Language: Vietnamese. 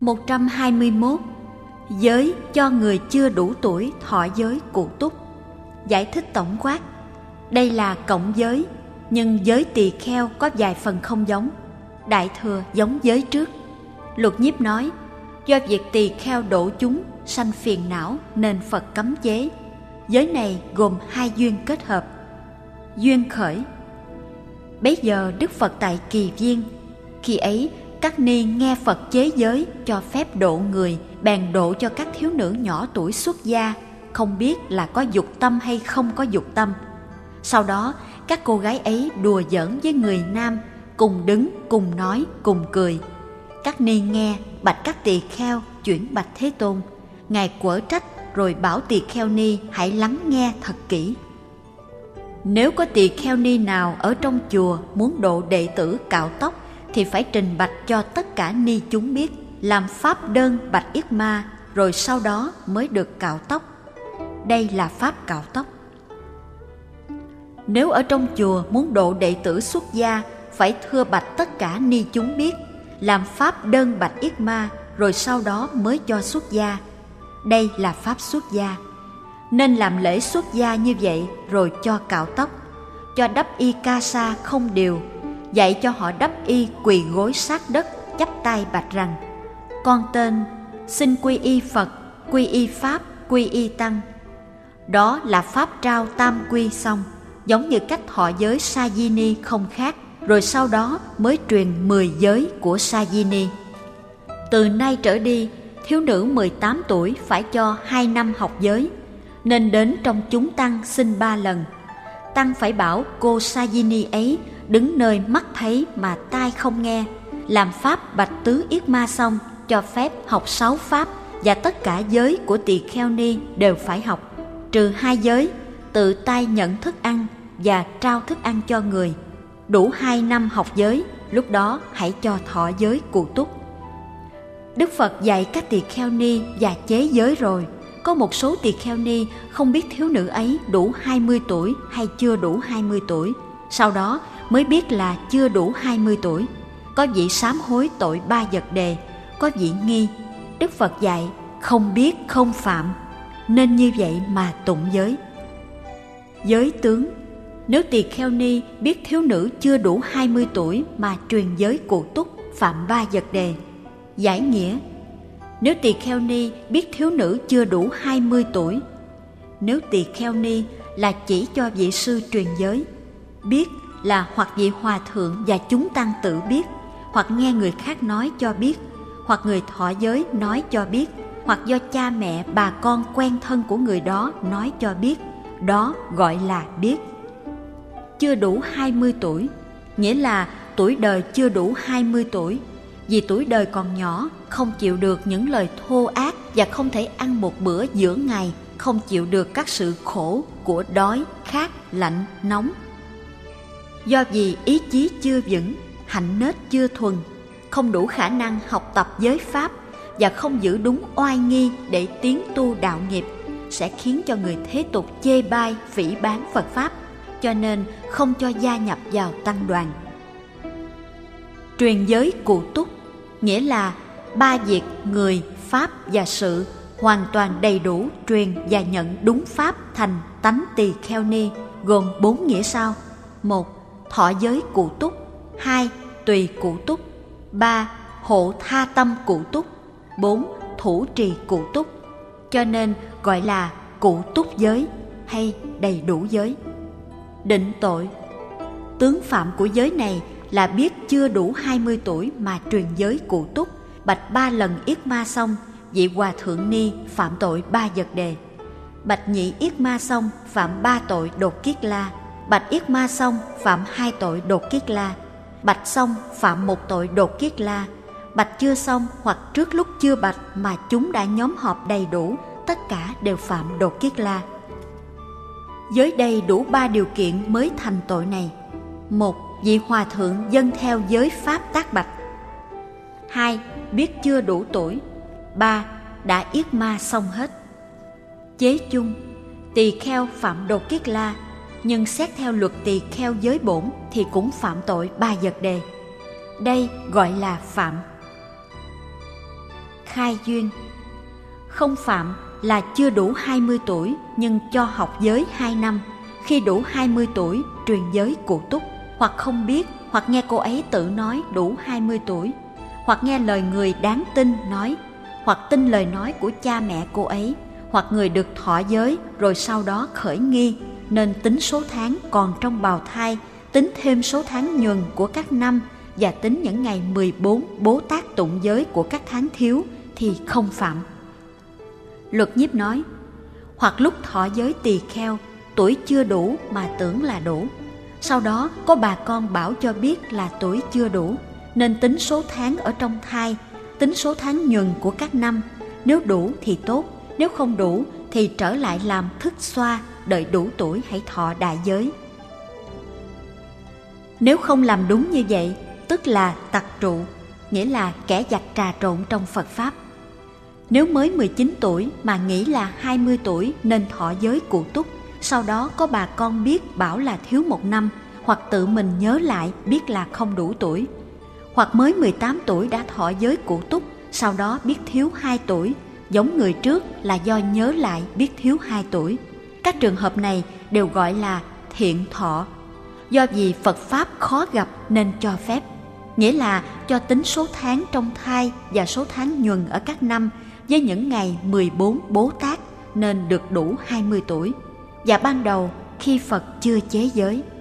121. Giới cho người chưa đủ tuổi thọ giới cụ túc. Giải thích tổng quát. Đây là cộng giới, nhưng giới tỳ kheo có vài phần không giống. Đại thừa giống giới trước. Lục Nhiếp nói, do việc tỳ kheo độ chúng sanh phiền não nên Phật cấm chế. Giới này gồm hai duyên kết hợp. Duyên khởi. Bấy giờ Đức Phật tại Kỳ Viên. Khi ấy các ni nghe Phật chế giới cho phép độ người, bèn độ cho các thiếu nữ nhỏ tuổi xuất gia, không biết là có dục tâm hay không có dục tâm. Sau đó các cô gái ấy đùa giỡn với người nam, cùng đứng, cùng nói, cùng cười. Các ni nghe bạch các tỳ kheo chuyển bạch Thế Tôn. Ngài quở trách rồi bảo tỳ kheo ni hãy lắng nghe thật kỹ. Nếu có tỳ kheo ni nào ở trong chùa muốn độ đệ tử cạo tóc thì phải trình bạch cho tất cả ni chúng biết, làm pháp đơn bạch yết ma, rồi sau đó mới được cạo tóc. Đây là pháp cạo tóc. Nếu ở trong chùa muốn độ đệ tử xuất gia, phải thưa bạch tất cả ni chúng biết, làm pháp đơn bạch yết ma, rồi sau đó mới cho xuất gia. Đây là pháp xuất gia. Nên làm lễ xuất gia như vậy rồi cho cạo tóc, cho đắp y ca sa không đều, dạy cho họ đắp y quỳ gối sát đất, chắp tay bạch rằng: con tên xin quy y Phật, quy y Pháp, quy y Tăng. Đó là pháp trao tam quy xong, giống như cách thọ giới Sa Di Ni không khác, rồi sau đó mới truyền 10 giới của Sa Di Ni. Từ nay trở đi, thiếu nữ 18 tuổi phải cho 2 năm học giới, nên đến trong chúng tăng xin 3 lần. Tăng phải bảo cô Sa Di Ni ấy đứng nơi mắt thấy mà tai không nghe, làm pháp bạch tứ yết ma xong, cho phép học 6 pháp, và tất cả giới của tỳ kheo ni đều phải học, trừ 2 giới, tự tay nhận thức ăn và trao thức ăn cho người. Đủ 2 năm học giới, lúc đó hãy cho thọ giới cụ túc. Đức Phật dạy các tỳ kheo ni và chế giới rồi. Có một số tỳ kheo ni không biết thiếu nữ ấy đủ 20 tuổi hay chưa đủ 20 tuổi. Sau đó mới biết là chưa đủ 20 tuổi. Có vị sám hối tội 3 vật đề, có vị nghi. Đức Phật dạy không biết không phạm, nên như vậy mà tụng giới. Giới tướng. Nếu tỳ kheo ni biết thiếu nữ chưa đủ 20 tuổi mà truyền giới cụ túc, phạm 3 vật đề. Giải nghĩa. Nếu tỳ kheo ni biết thiếu nữ chưa đủ 20 tuổi, nếu tỳ kheo ni là chỉ cho vị sư truyền giới, biết là hoặc vị hòa thượng và chúng tăng tự biết, hoặc nghe người khác nói cho biết, hoặc người thọ giới nói cho biết, hoặc do cha mẹ bà con quen thân của người đó nói cho biết, đó gọi là biết. Chưa đủ 20 tuổi, nghĩa là tuổi đời chưa đủ 20 tuổi, vì tuổi đời còn nhỏ, không chịu được những lời thô ác và không thể ăn một bữa giữa ngày, không chịu được các sự khổ của đói, khát, lạnh, nóng. Do vì ý chí chưa vững, hạnh nết chưa thuần, không đủ khả năng học tập giới pháp và không giữ đúng oai nghi để tiến tu đạo nghiệp, sẽ khiến cho người thế tục chê bai, phỉ báng Phật Pháp, cho nên không cho gia nhập vào tăng đoàn. Truyền giới cụ túc, nghĩa là 3 việc người, pháp và sự hoàn toàn đầy đủ truyền và nhận đúng pháp thành tánh tỳ kheo ni, gồm 4 nghĩa sau: 1. Thọ giới cụ túc. 2. Tùy cụ túc. 3. Hộ tha tâm cụ túc. 4. Thủ trì cụ túc. Cho nên gọi là cụ túc giới hay đầy đủ giới. Định tội. Tướng phạm của giới này là biết chưa đủ 20 tuổi mà truyền giới cụ túc, bạch 3 lần yết ma xong, vị hòa thượng ni phạm tội 3 vật đề. Bạch nhị yết ma xong phạm 3 tội đột kiết la. Bạch yết ma xong phạm 2 tội đột kiết la. Bạch xong phạm 1 tội đột kiết la. Bạch chưa xong hoặc trước lúc chưa bạch mà chúng đã nhóm họp đầy đủ, tất cả đều phạm đột kiết la. Giới đây đủ 3 điều kiện mới thành tội này. 1. Vị hòa thượng dâng theo giới pháp tác bạch. 2. Biết chưa đủ tuổi. 3. Đã yết ma xong hết. Chế chung, tỳ kheo phạm đột kiết la, nhưng xét theo luật tỳ kheo giới bổn thì cũng phạm tội 3 vật đề. Đây gọi là phạm. khai duyên. Không phạm là chưa đủ 20 tuổi nhưng cho học giới 2 năm, khi đủ 20 tuổi truyền giới cụ túc, hoặc không biết, hoặc nghe cô ấy tự nói đủ 20 tuổi, hoặc nghe lời người đáng tin nói, hoặc tin lời nói của cha mẹ cô ấy, hoặc người được thọ giới rồi sau đó khởi nghi, nên tính số tháng còn trong bào thai, tính thêm số tháng nhuần của các năm và tính những ngày 14 bố tác tụng giới của các tháng thiếu thì không phạm. Luật Nhiếp nói, hoặc lúc thọ giới tỳ kheo, tuổi chưa đủ mà tưởng là đủ. Sau đó có bà con bảo cho biết là tuổi chưa đủ, nên tính số tháng ở trong thai, tính số tháng nhuần của các năm. Nếu đủ thì tốt, nếu không đủ thì trở lại làm thức xoa, đợi đủ tuổi hãy thọ đại giới. Nếu không làm đúng như vậy, tức là tặc trụ, nghĩa là kẻ giặt trà trộn trong Phật Pháp. Nếu mới 19 tuổi mà nghĩ là 20 tuổi nên thọ giới cụ túc, sau đó có bà con biết bảo là thiếu 1 năm, hoặc tự mình nhớ lại biết là không đủ tuổi, hoặc mới 18 tuổi đã thọ giới cụ túc, sau đó biết thiếu 2 tuổi, giống người trước là do nhớ lại biết thiếu 2 tuổi. Các trường hợp này đều gọi là thiện thọ. Do vì Phật Pháp khó gặp nên cho phép, nghĩa là cho tính số tháng trong thai và số tháng nhuần ở các năm với những ngày 14 bố tác nên được đủ 20 tuổi. Và ban đầu khi Phật chưa chế giới.